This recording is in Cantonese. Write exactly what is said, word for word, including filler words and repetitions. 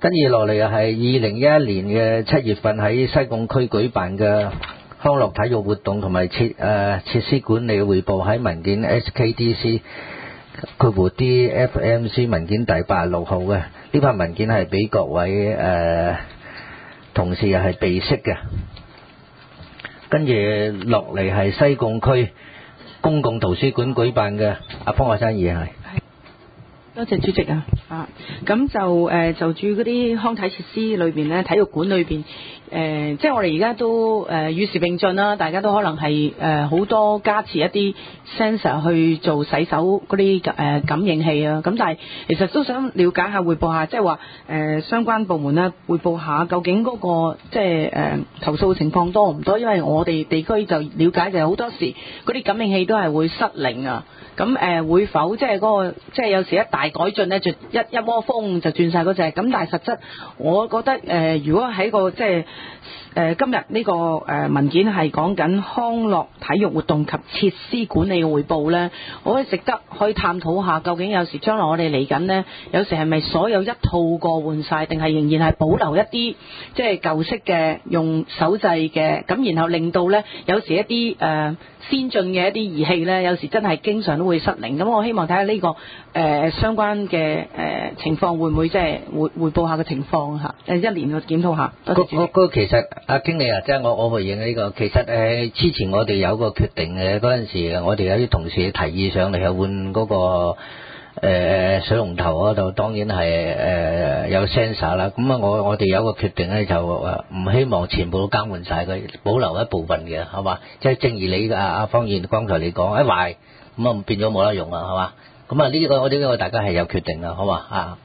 跟住落嚟又係二零一一年嘅七月份喺西貢區舉辦嘅康樂體育活動同埋設誒設施管理匯報，喺文件 S K D C 括弧 D F M C 文件第八十六號嘅，呢份文件係俾各位誒、呃、同事又係備悉嘅。跟住落嚟係西貢區公共圖書館舉辦嘅，阿方學生議係。 多謝主席啊！啊，咁就誒、呃、就住嗰啲康體設施裏邊咧，體育館裏邊誒，即係我哋而家都誒、呃、與時並進啦，大家都可能係誒好多加持一啲 sensor 去做洗手嗰啲誒感應器啊。咁但係其實都想了解下匯報下，即係話誒相關部門咧匯報下究竟嗰、嗰個即係誒、呃、投訴情況多唔多？因為我哋地區就了解就係好多時嗰啲感應器都係會失靈啊。咁誒、呃、會否即係嗰個即係有時一大改進咧，就一一窩蜂就轉晒嗰隻？咁但係實質，我覺得誒、呃，如果喺個即係誒、呃、今日呢個誒文件係講緊康樂體育活動及設施管理嘅匯報咧，我覺得值得可以探討下，究竟有時將來我哋嚟緊咧，有時係咪所有一套過換晒，定係仍然係保留一啲即係舊式嘅用手掣嘅？咁然後令到咧有時一啲誒、呃、先進嘅一啲儀器咧，有時真係經常都會失靈。咁我希望睇下呢個誒、呃、相關嘅誒、呃、情況會唔會即係匯匯報下嘅情況嚇？誒一年去檢討下。多謝主席。 嗰嗰其實阿經理啊，即係我我回應呢個，其實誒之前我哋有個決定嘅嗰陣時，我哋有啲同事提議上嚟去換嗰個誒水龍頭嗰度，當然係誒有 sensor 啦。咁啊，我我哋有個決定咧，就誒唔希望全部都更換晒佢，保留一部分嘅，係嘛？即係正如你阿阿方議員剛才你講，一壞咁啊變咗冇得用啦，係嘛？咁啊呢個我哋呢個大家係有決定啦，好嘛啊？